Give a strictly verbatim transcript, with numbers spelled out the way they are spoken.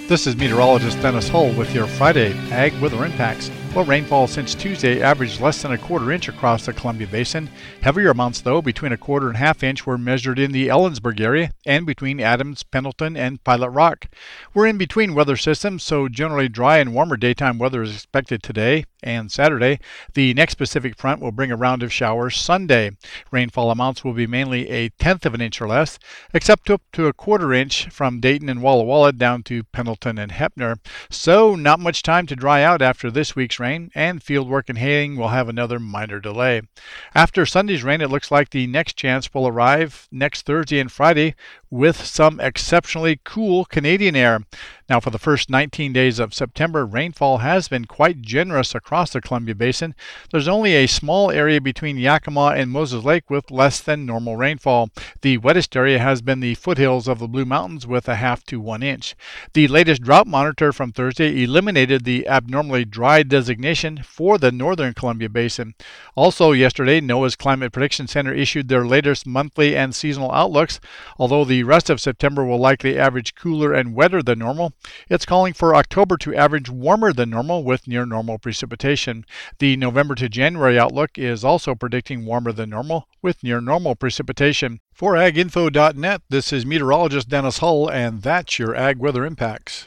This is meteorologist Dennis Hull with your Friday Ag Weather Impacts. Well, rainfall since Tuesday averaged less than a quarter inch across the Columbia Basin. Heavier amounts, though, between a quarter and half inch were measured in the Ellensburg area and between Adams, Pendleton, and Pilot Rock. We're in between weather systems, so generally dry and warmer daytime weather is expected today and Saturday. The next Pacific front will bring a round of showers Sunday. Rainfall amounts will be mainly a tenth of an inch or less, except up to a quarter inch from Dayton and Walla Walla down to Pendleton and Heppner. So not much time to dry out after this week's rain, and field work and haying will have another minor delay. After Sunday's rain, it looks like the next chance will arrive next Thursday and Friday with some exceptionally cool Canadian air. Now, for the first nineteen days of September, rainfall has been quite generous across the Columbia Basin. There's only a small area between Yakima and Moses Lake with less than normal rainfall. The wettest area has been the foothills of the Blue Mountains with a half to one inch. The latest drought monitor from Thursday eliminated the abnormally dry designation for the northern Columbia Basin. Also yesterday, NOAA's Climate Prediction Center issued their latest monthly and seasonal outlooks. Although the rest of September will likely average cooler and wetter than normal, it's calling for October to average warmer than normal with near normal precipitation. The November to January outlook is also predicting warmer than normal with near normal precipitation. For ag info dot net, this is meteorologist Dennis Hull, and that's your Ag Weather Impacts.